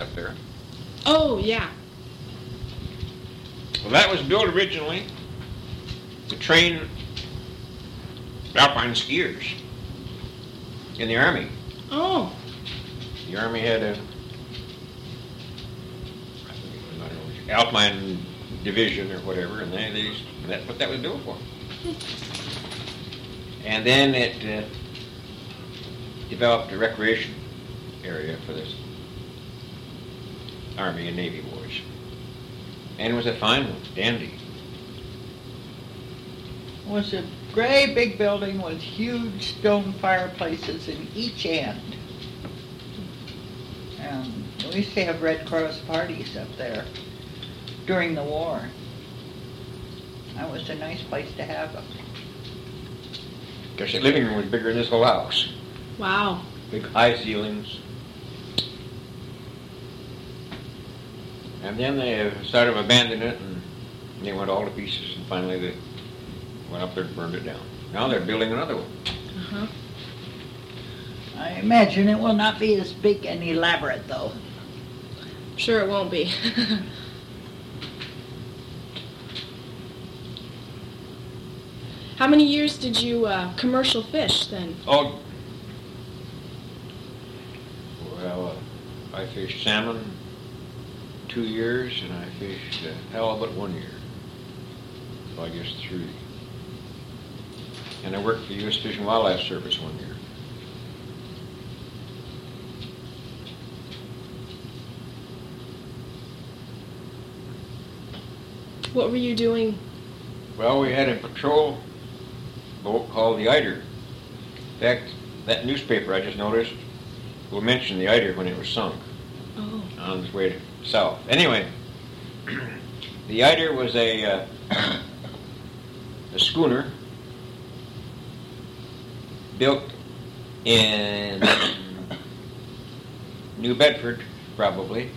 up there. Oh, yeah. Well, that was built originally to train alpine skiers in the Army. Oh. The Army had a alpine division or whatever, and that's what that was built for. And then it developed a recreation area for this Army and Navy boys. And it was a fine one, dandy. It was a great big building with huge stone fireplaces in each end. And we used to have Red Cross parties up there during the war. That was a nice place to have them. Because the living room was bigger than this whole house. Wow. Big high ceilings. And then they started abandoning it, and they went all to pieces, and finally they went up there and burned it down. Now they're building another one. Uh-huh. I imagine it will not be as big and elaborate, though. Sure it won't be. How many years did you commercial fish then? Oh, well, I fished salmon 2 years, and I fished halibut 1 year. So I guess 3. And I worked for the U.S. Fish and Wildlife Service 1 year. What were you doing? Well, we had a patrol boat called the Eider. In fact, that newspaper I just noticed will mention the Eider when it was sunk Oh. on its way south. Anyway, the Eider was a schooner built in New Bedford, probably,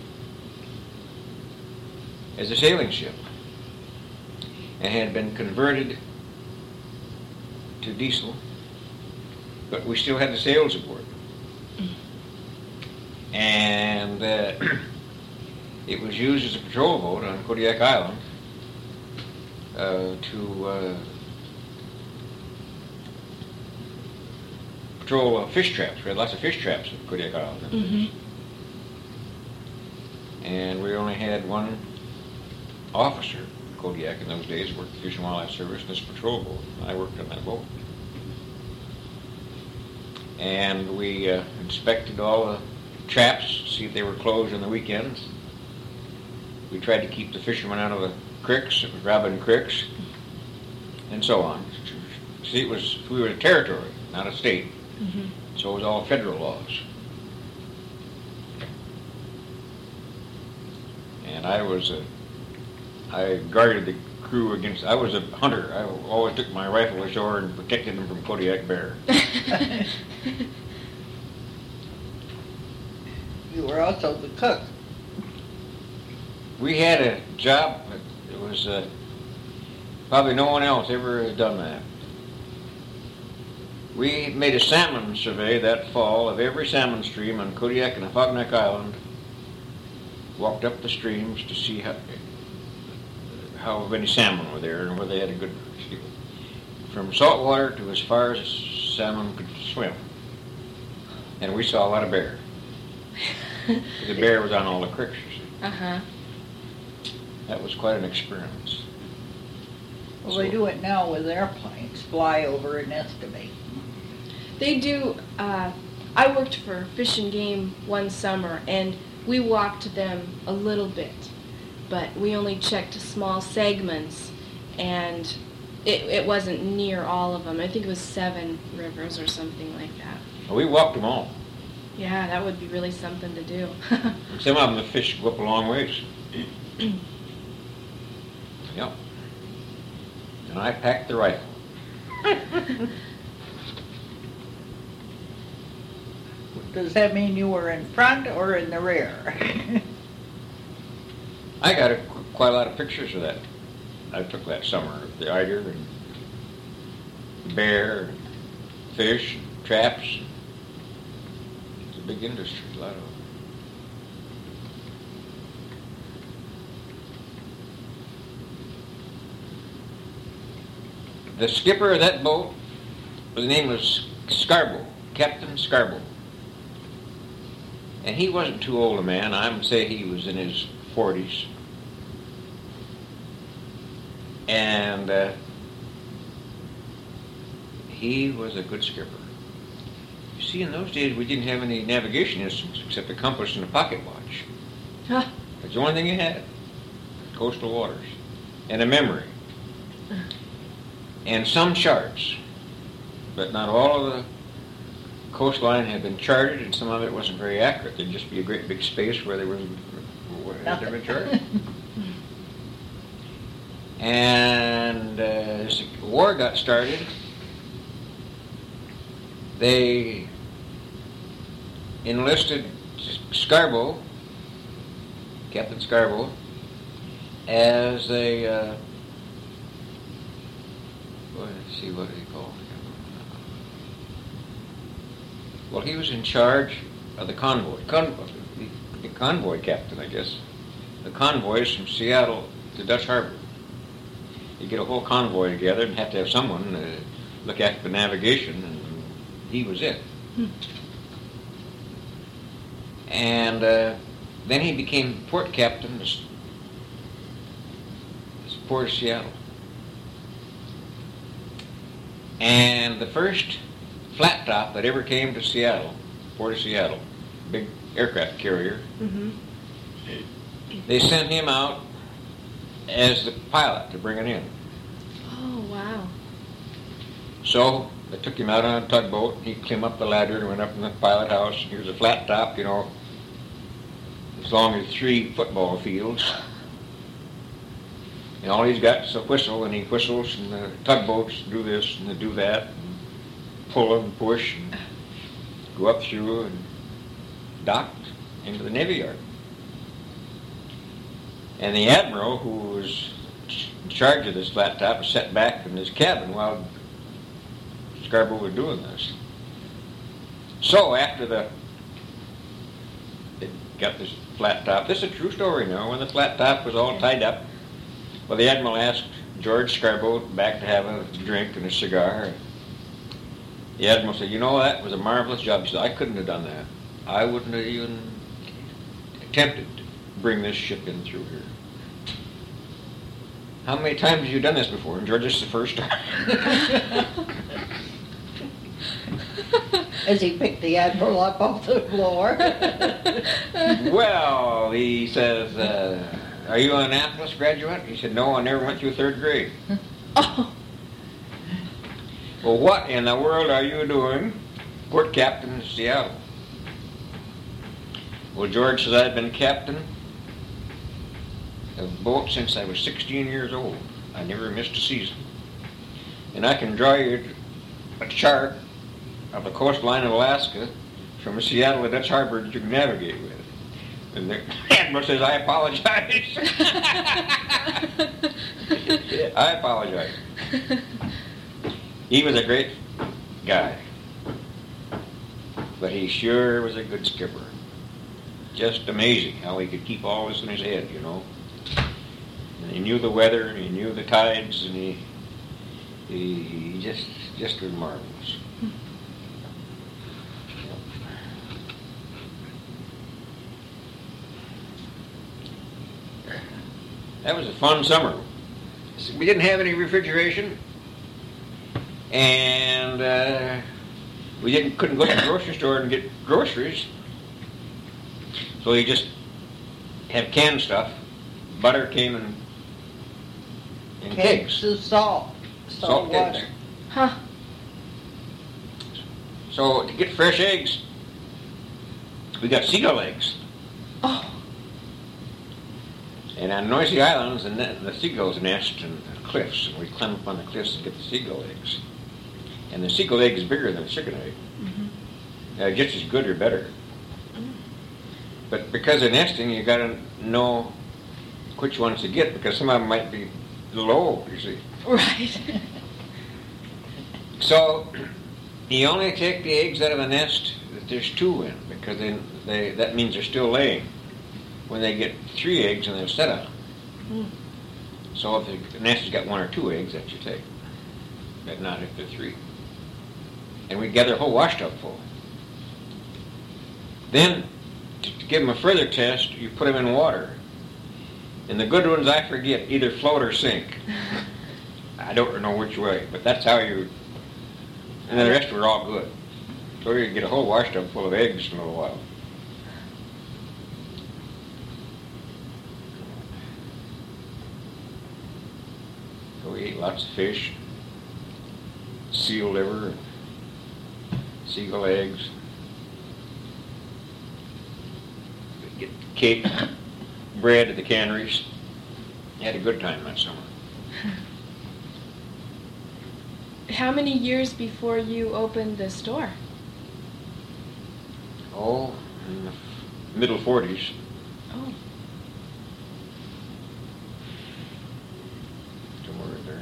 as a sailing ship, and had been converted to diesel, but we still had the sails aboard. And it was used as a patrol boat on Kodiak Island to patrol fish traps. We had lots of fish traps at Kodiak Island. Mm-hmm. And we only had one officer at Kodiak in those days, worked for Fish and Wildlife Service, and this patrol boat. I worked on that boat. And we inspected all the traps, see if they were closed on the weekends. We tried to keep the fishermen out of the creeks, robbing creeks, and so on. See, we were a territory, not a state, Mm-hmm. so it was all federal laws. And I guarded the crew against. I was a hunter. I always took my rifle ashore and protected them from Kodiak bear. You were also the cook. We had a job, but it was probably no one else ever has done that. We made a salmon survey that fall of every salmon stream on Kodiak and Afognak Island. Walked up the streams to see how many salmon were there and where they had a good, from saltwater to as far as salmon could swim. And we saw a lot of bear. The bear was on all the creeks, you see. Uh-huh. That was quite an experience. Well, they do it now with airplanes, fly over and estimate. They do. I worked for Fish and Game one summer, and we walked them a little bit, but we only checked small segments, and it wasn't near all of them. I think it was 7 rivers or something like that. Well, we walked them all. Yeah, that would be really something to do. Some of them, the fish go up a long ways. Yep. And I packed the rifle. Does that mean you were in front or in the rear? I got quite a lot of pictures of that. I took that summer of the eider and bear, and fish, and traps. It's a big industry, a lot of them. the skipper of that boat, his name was Scarborough, Captain Scarborough. And he wasn't too old a man. I would say he was in his 40s. And he was a good skipper. You see, in those days, we didn't have any navigation instruments except a compass and a pocket watch. Huh. That's the only thing you had. Coastal waters. And a memory. And some charts. But not all of the coastline had been charted, and some of it wasn't very accurate. There'd just be a great big space where there was never been charted. And as the war got started, they enlisted Scarborough, Captain Scarborough, as a let's see, what did he call it? Well, he was in charge of the convoy. The convoy captain, I guess. The convoys from Seattle to Dutch Harbor. You get a whole convoy together and have to have someone look after the navigation, and he was it. And then he became port captain of the Port of Seattle. And the first flat top that ever came to Seattle, Port of Seattle, big aircraft carrier, they sent him out as the pilot to bring it in. Oh, wow. So they took him out on a tugboat. He came up the ladder and went up in the pilot house. Here's a flat top, as long as 3 football fields. And all he's got is a whistle, and he whistles, and the tugboats do this and they do that, and pull and push, and go up through and dock into the Navy Yard. And the admiral, who was in charge of this flat top, was sat back in his cabin while Scarborough was doing this. So after they got this flat top, this is a true story now, when the flat top was all tied up, well, the admiral asked George Scarborough back to have a drink and a cigar. The admiral said, that was a marvelous job. He said, I couldn't have done that. I wouldn't have even attempted to bring this ship in through here. How many times have you done this before? And George, this is the first time. As he picked the admiral up off the floor. Well, he says, are you an Annapolis graduate? He said, no, I never went through 3rd grade. Oh. Well, what in the world are you doing, port captain in Seattle? Well, George says, I've been captain of a boat since I was 16 years old. I never missed a season. And I can draw you a chart of the coastline of Alaska from Seattle to Dutch Harbor that you can navigate with. And the admiral says, I apologize. I apologize. He was a great guy. But he sure was a good skipper. Just amazing how he could keep all this in his head, And he knew the weather, and he knew the tides, and he just was marvelous. That was a fun summer. We didn't have any refrigeration, and we couldn't go to the grocery store and get groceries. So you just had canned stuff. Butter came in kegs. Of salt Salt water. kegs. Huh. So to get fresh eggs, we got seagull eggs. Oh. And on noisy islands, the seagulls nest in the cliffs, and we climb up on the cliffs and get the seagull eggs. And the seagull egg is bigger than a chicken egg. Just as good or better. But because of nesting, you got to know which ones to get, because some of them might be low, you see. Right. So you only take the eggs out of a nest that there's 2 in, because that means they're still laying. When they get 3 eggs, and they'll set up. So if the nest has got 1 or 2 eggs, that you take. but not if they're 3. And we gather a whole wash tub full. Then, to give them a further test, you put them in water. And the good ones, I forget, either float or sink. I don't know which way, but that's how you... And then the rest were all good. So you get a whole wash tub full of eggs in a little while. So we ate lots of fish, seal liver, seagull eggs. We'd get cake, bread at the canneries. Had a good time that summer. How many years before you opened the store? Oh, in the middle 40s. Oh. Somewhere in there.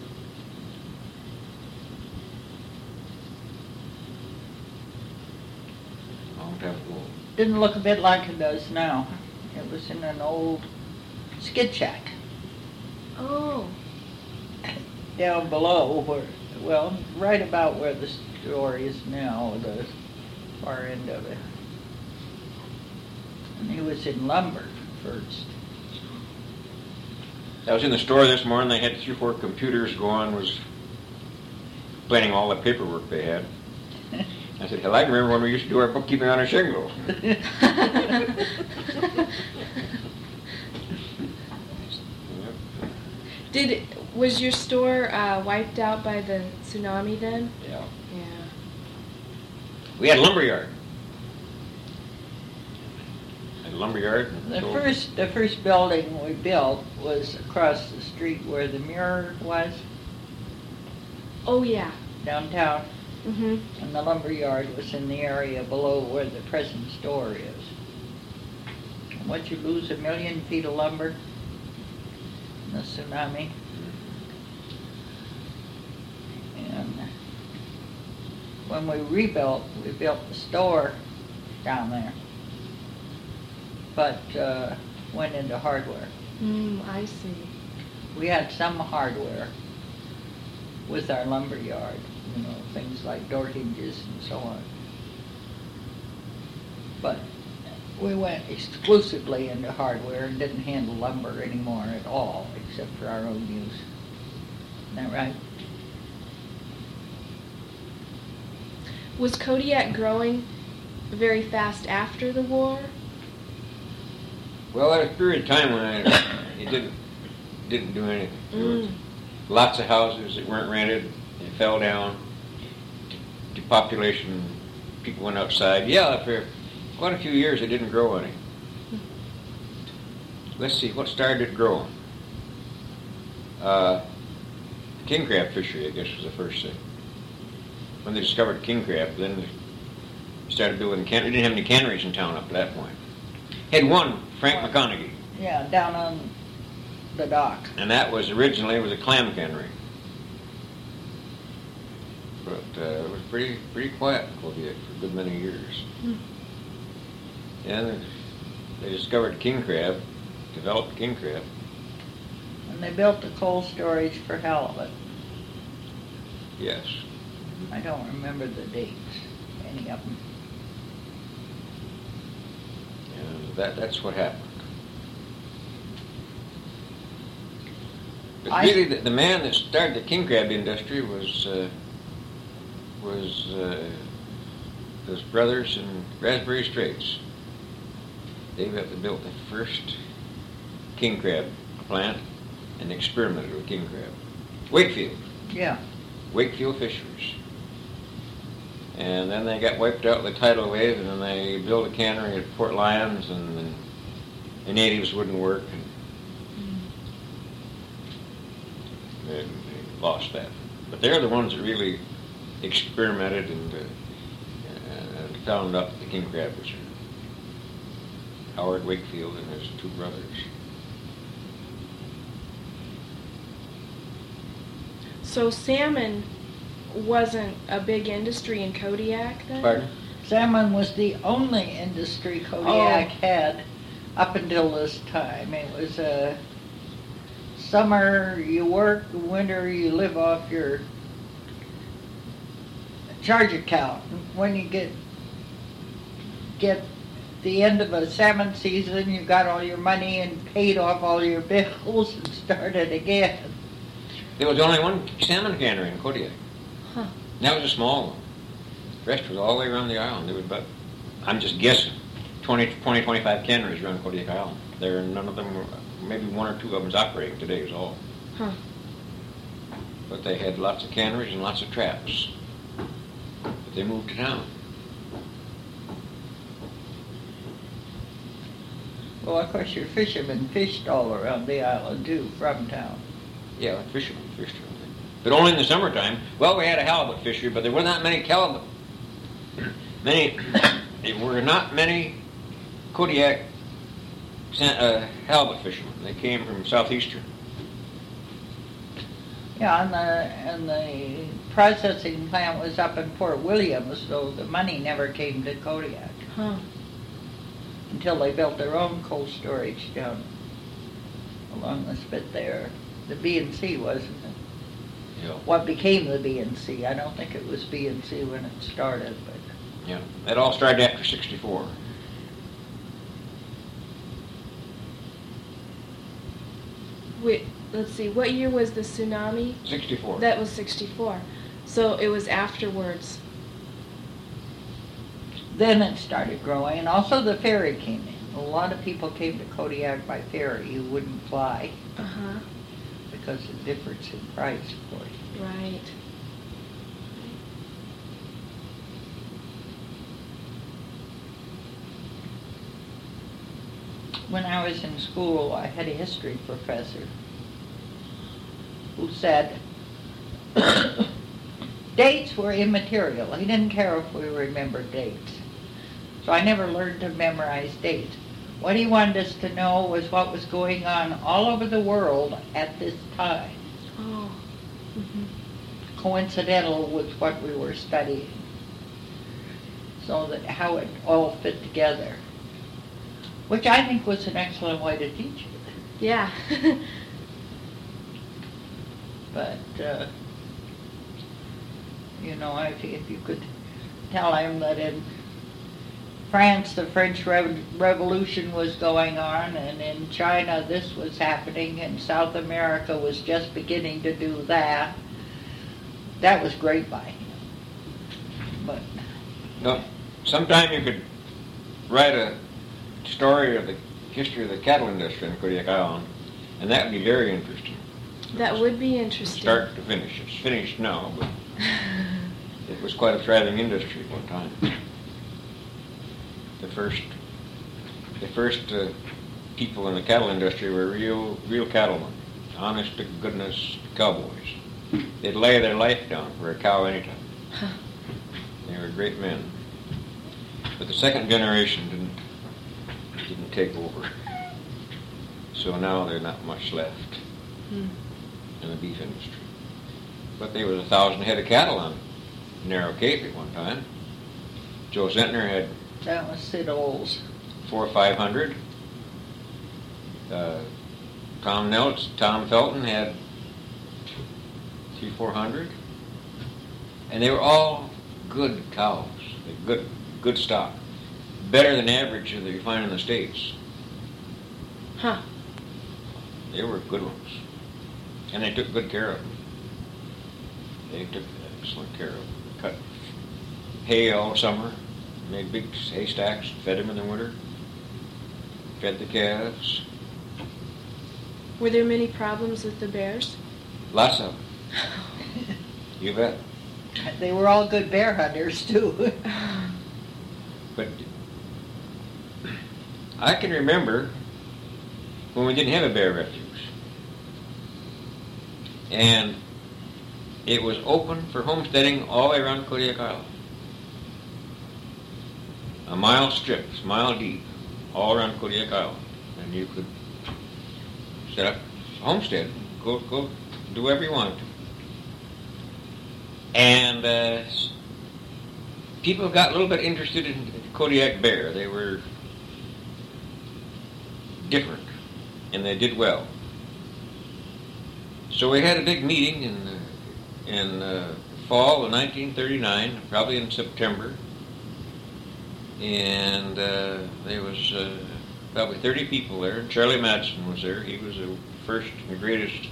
Long time ago. Didn't look a bit like it does now. It was in an old skid shack Oh. down below where, well, right about where the store is now, the far end of it. And he was in lumber first. I was in the store this morning. They had 3 or 4 computers going. Was planning all the paperwork they had. I said, hell, I can remember when we used to do our bookkeeping on a shingle. Was your store wiped out by the tsunami then? Yeah. Yeah. We had a lumber yard. Had a lumber yard. The first building we built was across the street where the Mirror was, Oh yeah. downtown, Mhm. and the lumber yard was in the area below where the present store is. And what, you lose 1 million feet of lumber in the tsunami? And when we built the store down there, but went into hardware. I see. We had some hardware with our lumber yard, you know, things like door hinges and so on. But we went exclusively into hardware and didn't handle lumber anymore at all, except for our own use. Isn't that right? Was Kodiak growing very fast after the war? Well, there was a period of time when it didn't do anything. There was lots of houses that weren't rented. They fell down. Depopulation. People went outside. Yeah, for quite a few years it didn't grow any. Let's see, what started it growing? King crab fishery, I guess, was the first thing. When they discovered king crab, then they started building canneries. They didn't have any canneries in town up to that point. Had one, Frank McConaughey. Yeah, down on the dock. And that was originally a clam cannery. But it was pretty quiet in Kodiak for a good many years. And they discovered king crab, developed king crab. And they built the cold storage for halibut. Yes. I don't remember the dates, any of them. And that's what happened. But I- really, the man that started the king crab industry was those brothers in Raspberry Straits. They built the first king crab plant and experimented with king crab. Wakefield. Yeah. Wakefield Fisheries. And then they got wiped out with the tidal wave, and then they built a cannery at Fort Lyons, and then the natives wouldn't work, and they lost that. But they're the ones that really experimented and found up the king crab fishery. Howard Wakefield and his 2 brothers. So salmon wasn't a big industry in Kodiak then? Pardon? Salmon was the only industry Kodiak had up until this time. It was summer you work, winter you live off your charge account. When you get the end of a salmon season, you got all your money and paid off all your bills and started again. There was only one salmon cannery in Kodiak. Huh. That was a small one. The rest was all the way around the island. There was about, I'm just guessing, 25 canneries around Kodiak Island. None of them, maybe one or two of them's operating today is all. Huh. But they had lots of canneries and lots of traps. But they moved to town. Well, of course, your fishermen fished all around the island, too, from town. Yeah, fishermen fished around there. But only in the summertime. Well, we had a halibut fishery, but there were not many halibut. There were not many Kodiak halibut fishermen. They came from southeastern. Yeah, and the processing plant was up in Fort William, so the money never came to Kodiak Huh. until they built their own cold storage down along the spit there. The B&C, wasn't it? Yeah. What became the B&C? I don't think it was B&C when it started, but Yeah. It all started after 64. Wait, let's see. What year was the tsunami? 64. That was 64. So it was afterwards. then it started growing. And also the ferry came in. A lot of people came to Kodiak by ferry who wouldn't fly Uh-huh. because of the difference in price, of course. Right. When I was in school, I had a history professor who said dates were immaterial. He didn't care if we remembered dates. So I never learned to memorize dates. What he wanted us to know was what was going on all over the world at this time, Oh. Mm-hmm. coincidental with what we were studying, so that how it all fit together, which I think was an excellent way to teach it. Yeah. But, you know, if you could tell him that in France the French Revolution was going on, and in China this was happening, and South America was just beginning to do that, that was great by him. But No, sometime you could write a story of the history of the cattle industry in Kodiak Island, and that would be very interesting. That would be interesting. Start to finish. It's finished now, but it was quite a thriving industry at one time. The first people in the cattle industry were real cattlemen, honest to goodness cowboys. They'd lay their life down for a cow anytime. They were great men. But the second generation didn't take over. So now there's not much left in the beef industry. But there was 1,000 head of cattle on Narrow Cape at one time. Joe Zentner had that was Sid Olds. 400 or 500. Tom Felton had 300 or 400. And they were all good cows, good stock. Better than average that you find in the States. Huh. They were good ones. And they took good care of them. They took excellent care of them. Cut hay all summer, made big haystacks, fed them in the winter, fed the calves. Were there many problems with the bears? Lots of them. You bet. They were all good bear hunters, too. But I can remember when we didn't have a bear refuge. And it was open for homesteading all the way around Kodiak Island. A mile strip, a mile deep, all around Kodiak Island. And you could set up a homestead, go do whatever you wanted to. And people got a little bit interested in the Kodiak bear. They were different, and they did well. So we had a big meeting in fall of 1939, probably in September, and there was probably 30 people there. Charlie Madsen was there. He was the first and greatest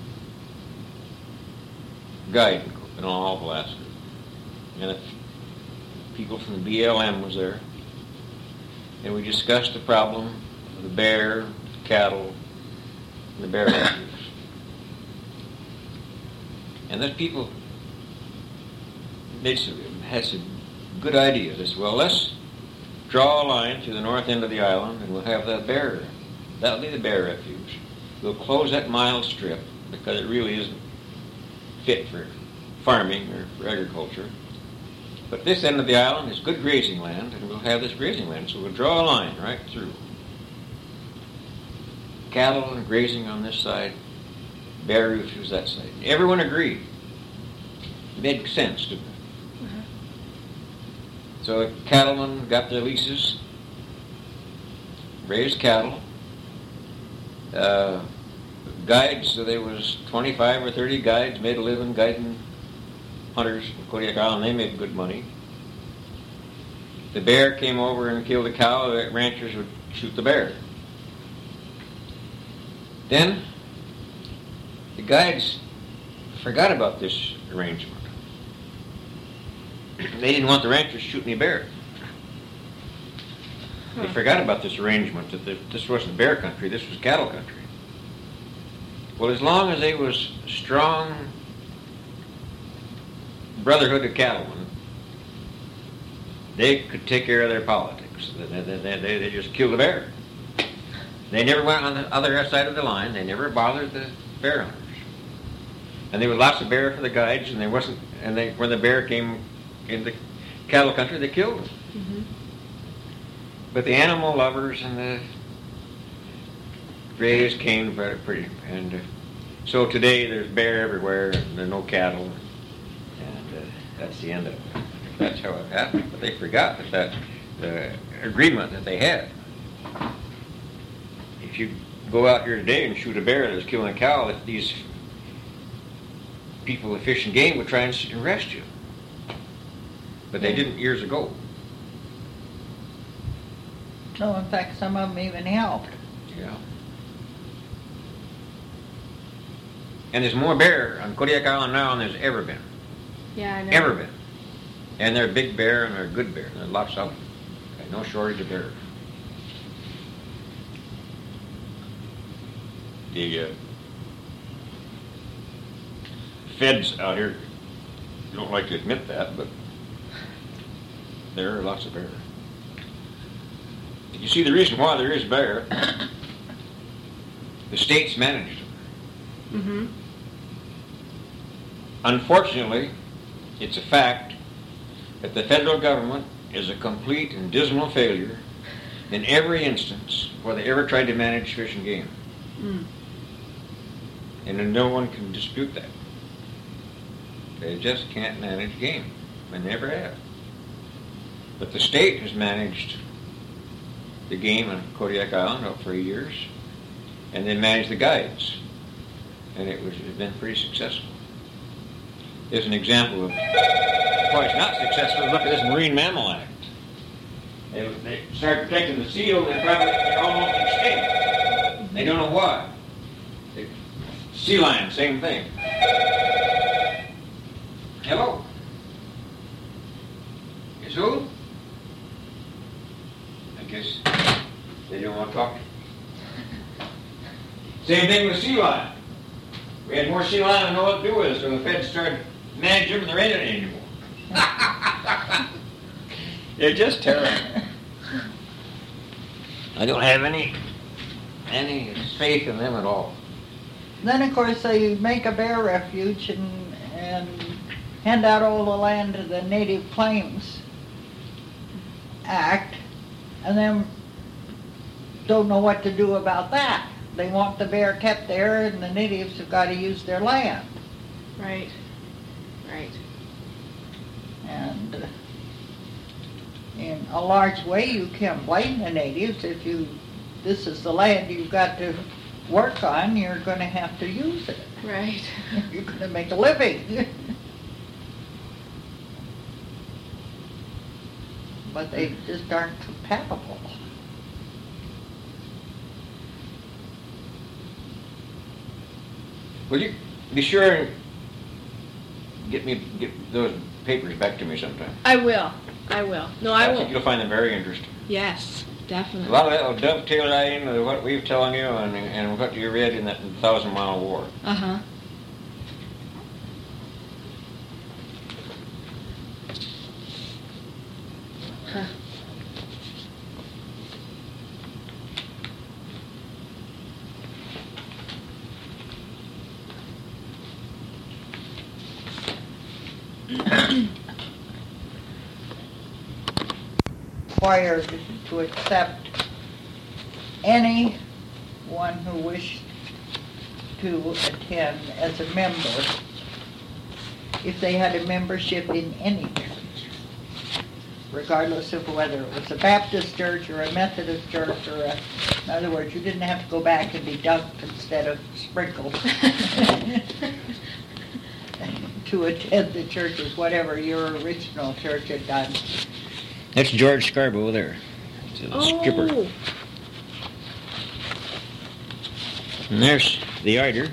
guide in all of Alaska. And people from the BLM was there. And we discussed the problem of the bear, cattle, and the bear refuge. And then people had some good ideas. They said, well, let's draw a line to the north end of the island and we'll have that bear. That'll be the bear refuge. We'll close that mile strip because it really isn't fit for farming or for agriculture. But this end of the island is good grazing land, and we'll have this grazing land, so we'll draw a line right through. Cattle and grazing on this side, bear refuge that side. Everyone agreed. It made sense, didn't it? Uh-huh. So the cattlemen got their leases, raised cattle. Guides, so there was 25 or 30 guides made a living guiding hunters in Kodiak Island. They made good money. The bear came over and killed a cow. The ranchers would shoot the bear. Then the guides forgot about this arrangement. They didn't want the ranchers to shoot any bear. They forgot about this arrangement, that this wasn't bear country, this was cattle country. Well, as long as they was strong brotherhood of cattlemen, they could take care of their politics. They just killed a bear. They never went on the other side of the line. They never bothered the bear hunters. And there was lots of bear for the guides, and when the bear came into cattle country, they killed them. Mm-hmm. But the animal lovers and the grays came very pretty, and so today there's bear everywhere, and there's no cattle, and that's the end of it. That's how it happened. But they forgot that the agreement that they had. If you go out here today and shoot a bear that's killing a cow, that these people with Fish and Game would try and arrest you. But they didn't years ago. No, in fact, some of them even helped. Yeah. And there's more bear on Kodiak Island now than there's ever been. Yeah, I know. Ever been. And they're big bear and they're good bear. There's lots of them. No shortage of bear. The feds out here don't like to admit that, but there are lots of bear. You see, the reason why there is bear, the states managed them. Mm-hmm. Unfortunately, it's a fact that the federal government is a complete and dismal failure in every instance where they ever tried to manage fish and game. Mm. And no one can dispute that. They just can't manage game. They never have. But the state has managed the game on Kodiak Island up for years, and they managed the guides. And it's been pretty successful. There's an example of why it's not successful. Look at this Marine Mammal Act. They started protecting the seal, they're almost extinct. They don't know why. Sea lion, same thing. Hello? Yes, who? I guess they don't want to talk. Same thing with sea lion. We had more sea lion than know what to do with it, so the feds started managing them and there ain't any anymore. They're just terrible. I don't have any faith in them at all. Then, of course, they make a bear refuge and hand out all the land to the Native Claims Act, and then don't know what to do about that. They want the bear kept there, and the natives have got to use their land. Right. Right. And in a large way, you can't blame the natives. If this is the land you've got to work on, you're going to have to use it. Right. You're going to make a living. but they just aren't compatible. Will you be sure and get those papers back to me sometime? I will. I will. No, I think will. you'll find them very interesting. Yes, A definitely. lot of that will dovetail that into what we've telling you and what you read in that 1,000-Mile War. Uh-huh. Huh. Required to accept anyone who wished to attend as a member if they had a membership in any church, regardless of whether it was a Baptist church or a Methodist church or in other words, you didn't have to go back and be dunked instead of sprinkled to attend the churches, whatever your original church had done. That's George Scarborough there. The skipper. Oh, And there's the Eider.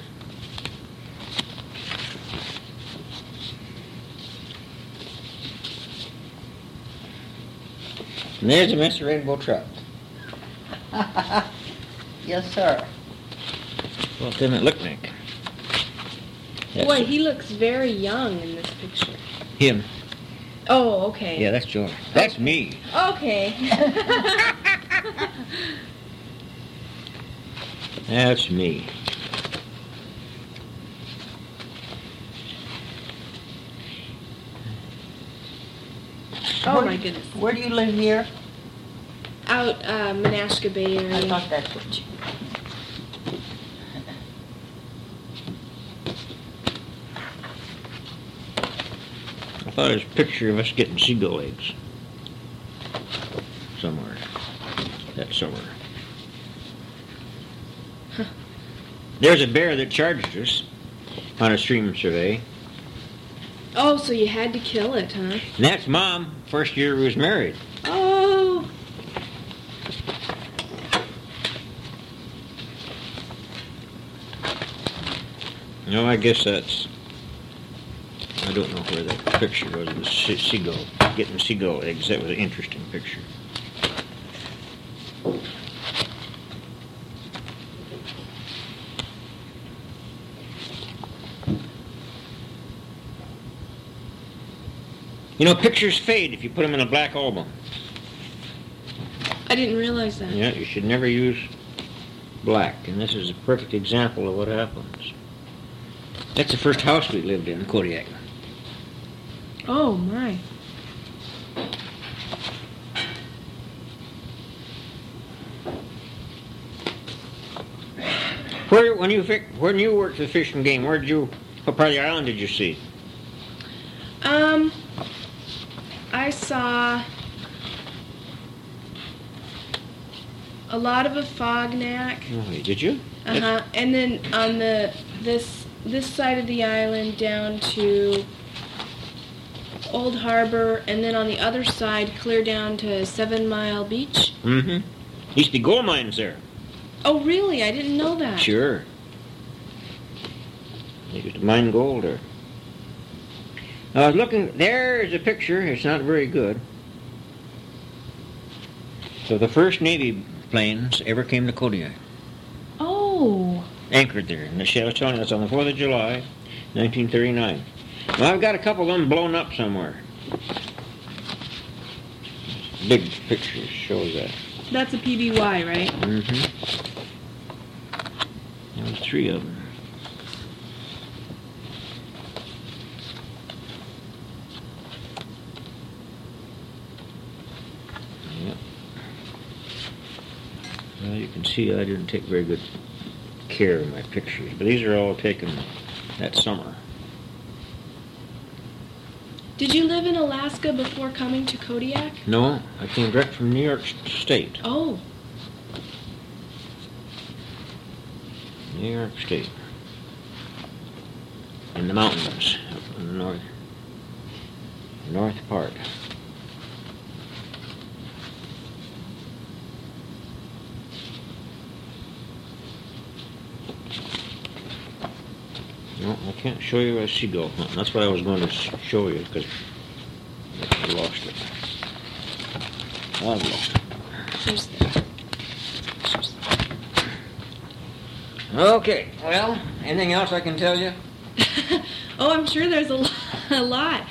And there's the Mr. Rainbow Trout. Yes, sir. Lieutenant Licknick. boy, he looks very young in this picture. Him. Oh, okay. Yeah, that's George. That's me. Okay. That's me. Oh my goodness. Where do you live here? Out Menasca Bay I area. thought that's what you... I thought it was a picture of us getting seagull eggs. Somewhere. That summer. There's a bear that charged us on a stream survey. Oh, so you had to kill it, huh? And that's Mom, first year we was married. Oh. No, I guess that's... I don't know where that picture was. It was seagull. Getting seagull eggs. That was an interesting picture. You know, pictures fade if you put them in a black album. I didn't realize that. Yeah, you should never use black. And this is a perfect example of what happens. That's the first house we lived in Kodiak. Oh, my. When you worked the Fish and Game, what part of the island did you see? I saw a lot of a fognac. Oh, did you? Uh-huh. And then on this side of the island down to Old Harbor, and then on the other side clear down to 7 Mile Beach. Mm-hmm. Used to be gold mines there. Oh, really? I didn't know that. Sure. They used to mine gold there. I was looking, there's a picture, it's not very good. So the first Navy planes ever came to Kodiak. Oh. Anchored there. And I was telling you, that's on the 4th of July, 1939. Well, I've got a couple of them blown up somewhere. Big picture shows that. That's a PBY, right? Mm-hmm. There was 3 of them. Yep. Well, you can see I didn't take very good care of my pictures, but these are all taken that summer. Did you live in Alaska before coming to Kodiak? No, I came direct from New York State. Oh. New York State. In the mountains, up in the north part. can't show you a seagull hunting. That's what I was going to show you, because I lost it. I've lost it. Here's the. Okay, well, anything else I can tell you? Oh, I'm sure there's a lot.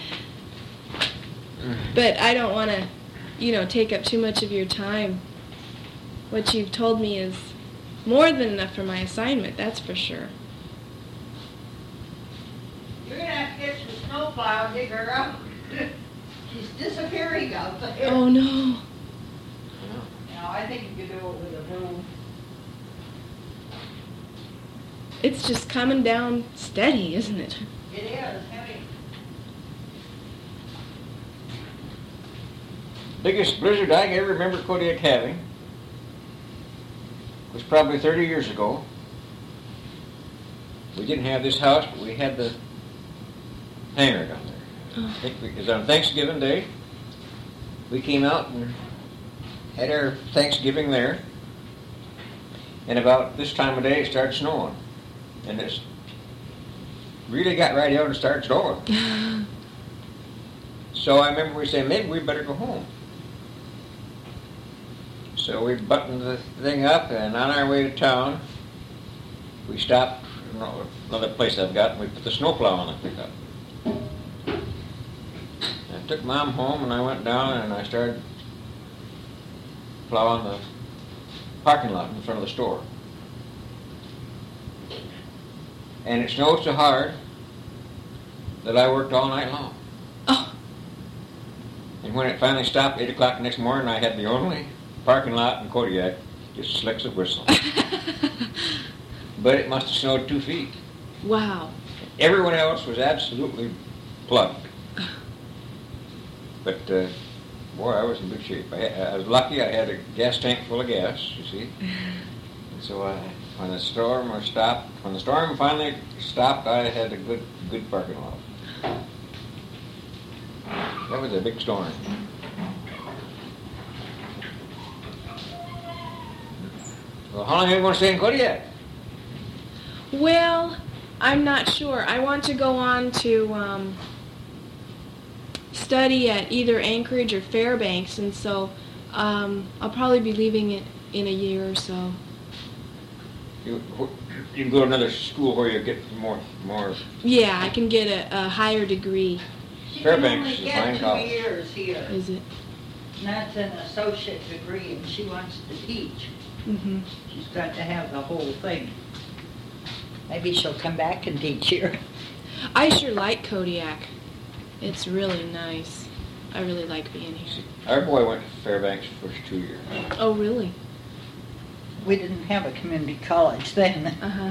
But I don't want to, take up too much of your time. What you've told me is more than enough for my assignment, that's for sure. You're gonna have to get some snowplow, dig her up. She's disappearing out there. Oh, no. Now, I think you could do it with a broom. It's just coming down steady, isn't it? It is heavy. Biggest blizzard I ever remember Kodiak having was probably 30 years ago. We didn't have this house, but we had the hangar down there. I think it was on Thanksgiving Day. We came out and had our Thanksgiving there. And about this time of day, it started snowing. And it really got right out and started snowing. So I remember we said, maybe we better go home. So we buttoned the thing up, and on our way to town, we stopped at another place I've got, and we put the snowplow on the pickup. I took Mom home, and I went down, and I started plowing the parking lot in front of the store. And it snowed so hard that I worked all night long. Oh. And when it finally stopped, 8 o'clock the next morning, I had the only parking lot in Kodiak, just slicks a whistle. But it must have snowed 2 feet. Wow. Everyone else was absolutely plugged. But, boy, I was in good shape. I was lucky I had a gas tank full of gas, you see. And so when the storm finally stopped, I had a good parking lot. That was a big storm. Well, how long are you going to stay in Kodiak? Well, I'm not sure. I want to go on to study at either Anchorage or Fairbanks, and so I'll probably be leaving it in a year or so. You can go to another school where you get more. Yeah, I can get a higher degree. She Fairbanks can is only a fine get 2 college. years here. Is it? And that's an associate degree, and she wants to teach. Mm-hmm. She's got to have the whole thing. Maybe she'll come back and teach here. I sure like Kodiak. It's really nice. I really like being here. Our boy went to Fairbanks the first 2 years. Oh, really? We didn't have a community college then. Uh-huh.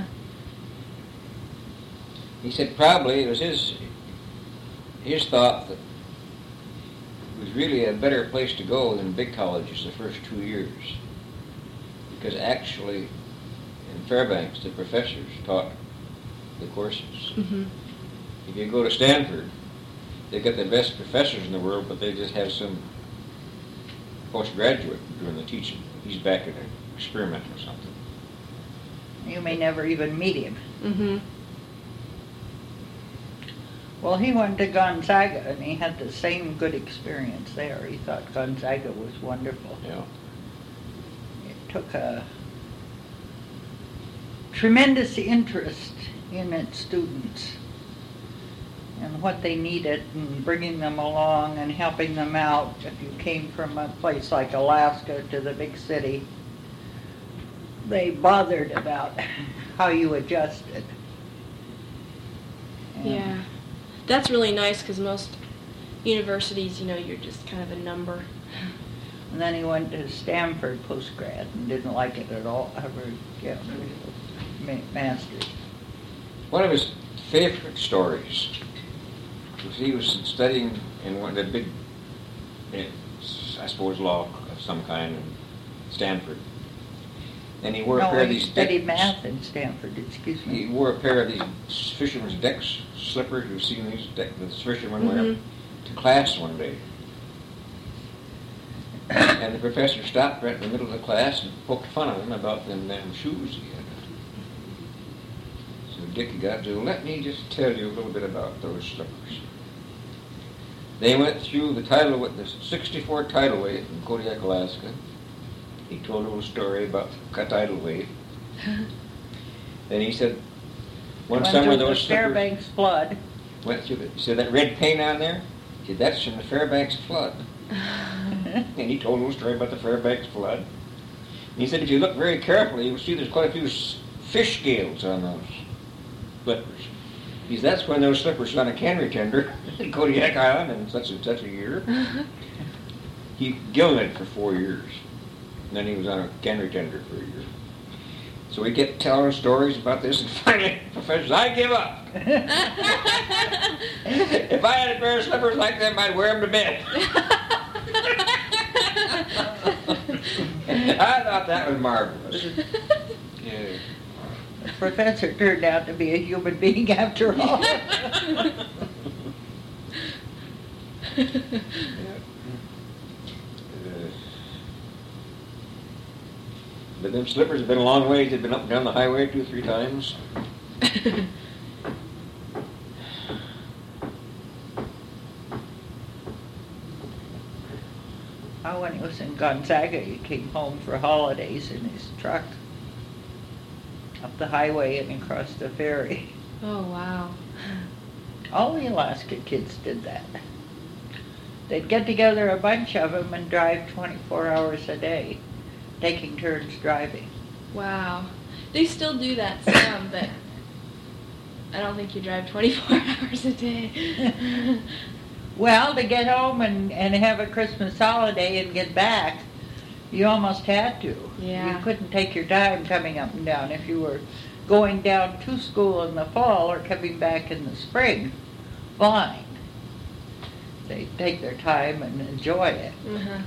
He said probably it was his thought that it was really a better place to go than big colleges the first 2 years. Because actually, in Fairbanks, the professors taught the courses. Mm-hmm. If you go to Stanford, they got the best professors in the world, but they just have some postgraduate doing the teaching. He's back in an experiment or something. You may never even meet him. Mm-hmm. Well, he went to Gonzaga, and he had the same good experience there. He thought Gonzaga was wonderful. Yeah. It took a tremendous interest in its students and what they needed, and bringing them along and helping them out. If you came from a place like Alaska to the big city, they bothered about how you adjusted. Yeah. That's really nice because most universities, you're just kind of a number. And then he went to Stanford postgrad and didn't like it at all, ever get master's. One of his favorite stories was he was studying in one of the big, I suppose, law of some kind in Stanford. And he wore a pair of these studied math in Stanford, excuse me. He wore a pair of these fisherman's deck slippers. You've seen these that fishermen wear to class one day. And the professor stopped right in the middle of the class and poked fun at him about them shoes he had. So, Dickie got to, let me just tell you a little bit about those slippers. They went through the 64 tidal wave in Kodiak, Alaska. He told a little story about the tidal wave. Then he said, one summer those slippers Fairbanks flood. went through it. He said, that red paint on there? He said, that's from the Fairbanks flood. And he told a little story about the Fairbanks flood. And he said, if you look very carefully, you'll see there's quite a few fish scales on those slippers. He said, that's when those slippers were on a cannery tender in Kodiak Island in such and such a year. He gilded for 4 years. And then he was on a cannery tender for a year. So we kept telling stories about this, and finally, Professor, I give up. If I had a pair of slippers like them, I'd wear them to bed. I thought that was marvelous. Yeah. The professor turned out to be a human being after all. But them slippers have been a long ways. They've been up and down the highway 2 or 3 times. When he was in Gonzaga, he came home for holidays in his truck up the highway and across the ferry. Oh, wow. All the Alaska kids did that. They'd get together, a bunch of them, and drive 24 hours a day, taking turns driving. Wow. They still do that some, but I don't think you drive 24 hours a day. Well, to get home and have a Christmas holiday and get back, you almost had to. Yeah. You couldn't take your time coming up and down. If you were going down to school in the fall or coming back in the spring, fine. They take their time and enjoy it. Uh-huh.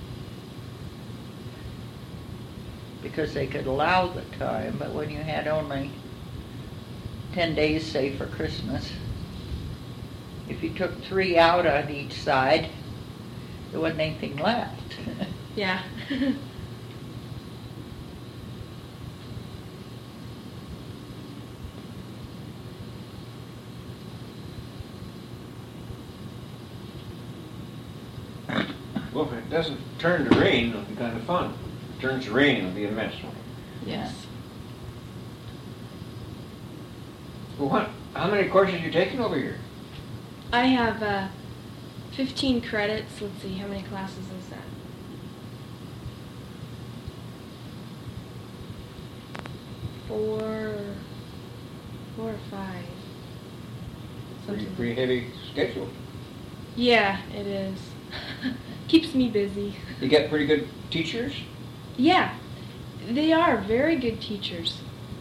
Because they could allow the time, but when you had only 10 days, say, for Christmas, if you took 3 out on each side, there wasn't anything left. Yeah. Well, if it doesn't turn to rain, it'll be kind of fun. If it turns to rain, it'll be a mess. Yes. Well, how many courses are you taking over here? I have 15 credits. Let's see, how many classes is that? 4 or 5. Pretty heavy schedule. Yeah, it is. Keeps me busy. You got pretty good teachers? Yeah, they are very good teachers.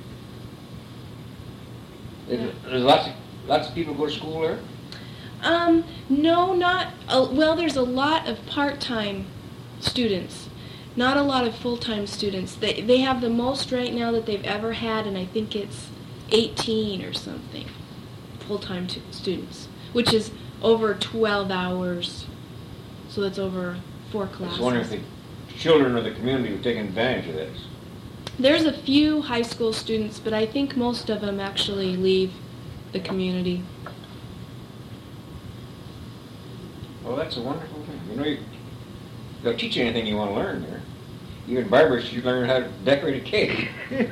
There's lots of people go to school there? No, not, well, there's a lot of part-time students, not a lot of full-time students. They have the most right now that they've ever had, and I think it's 18 or something, full-time students, which is over 12 hours, so that's over 4 classes. I was wondering if the children of the community were taking advantage of this. There's a few high school students, but I think most of them actually leave the community. Well, that's a wonderful thing. You know, they'll teach you anything you want to learn there. Even Barbara should learn how to decorate a cake.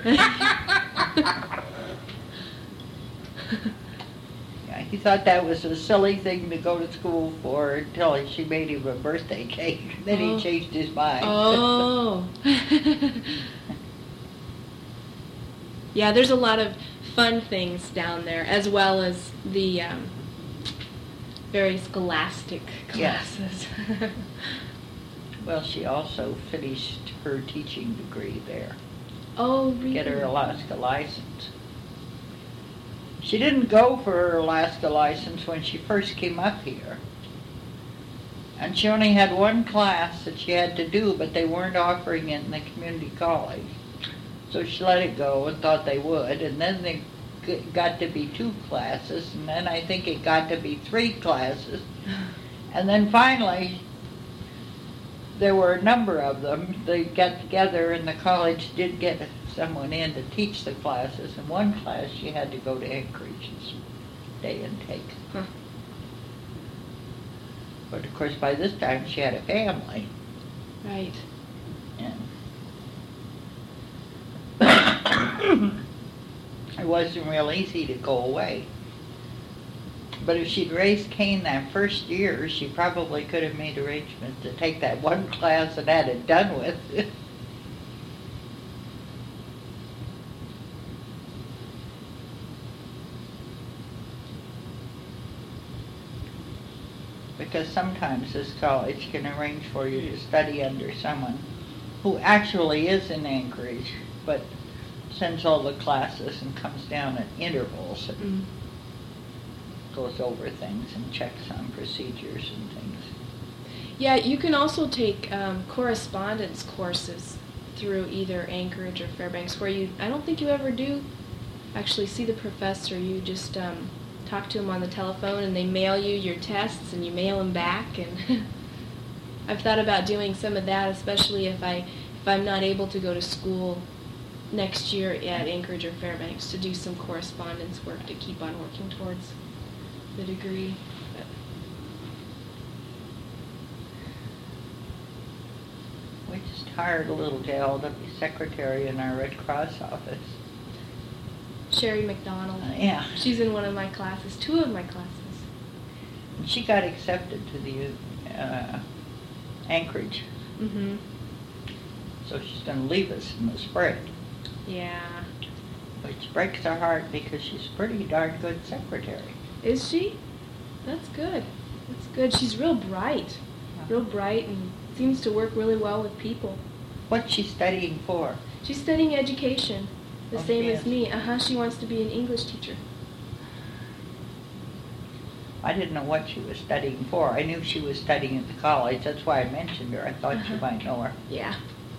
Yeah, he thought that was a silly thing to go to school for until she made him a birthday cake. Then he changed his mind. Oh. Yeah, there's a lot of fun things down there, as well as the very scholastic classes. Yes. Well, she also finished her teaching degree there. Oh, really? Get her Alaska license. She didn't go for her Alaska license when she first came up here. And she only had 1 class that she had to do, but they weren't offering it in the community college. So she let it go and thought they would, and then they got to be 2 classes, and then I think it got to be 3 classes. And then finally, there were a number of them. They got together, and the college did get someone in to teach the classes. In one class, she had to go to Anchorage and stay and take. Huh. But of course, by this time, she had a family. Right. And it wasn't real easy to go away. But if she'd raised Cain that first year, she probably could have made arrangements to take that one class and had it done with. Because sometimes this college can arrange for you to study under someone who actually is in Anchorage, but sends all the classes and comes down at intervals and goes over things and checks on procedures and things. Yeah, you can also take correspondence courses through either Anchorage or Fairbanks, where I don't think you ever do actually see the professor. You just talk to him on the telephone, and they mail you your tests, and you mail them back. And I've thought about doing some of that, especially if I'm not able to go to school next year at Anchorage or Fairbanks, to do some correspondence work to keep on working towards the degree. We just hired a little gal to be secretary in our Red Cross office. Sherry McDonald. Yeah. She's in one of my classes, 2 of my classes. And she got accepted to the Anchorage, Mm-hmm. so she's going to leave us in the spring, Yeah. which breaks her heart because she's a pretty darn good secretary. Is she? That's good. That's good. She's real bright. Real bright, and seems to work really well with people. What's she studying for? She's studying education, the Oh, same yes. as me. She wants to be an English teacher. I didn't know what she was studying for. I knew she was studying at the college. That's why I mentioned her. I thought you might know her. Yeah.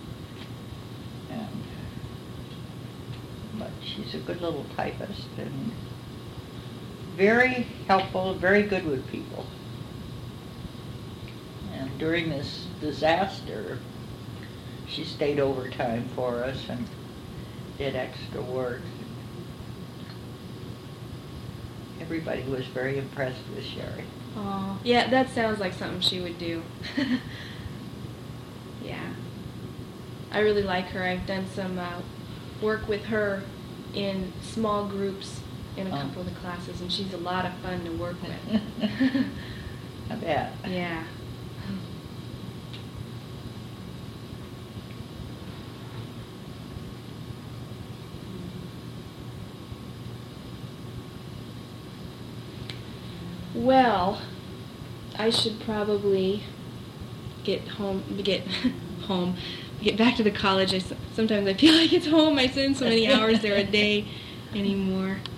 But she's a good little typist and very helpful, very good with people. And during this disaster, she stayed overtime for us and did extra work. Everybody was very impressed with Sherry. Oh, yeah, that sounds like something she would do. Yeah. I really like her. I've done some work with her in small groups in a couple of the classes, and she's a lot of fun to work with. I bet. Yeah. Well, I should probably get back to the college. Sometimes I feel like it's home. I spend so many hours there a day anymore.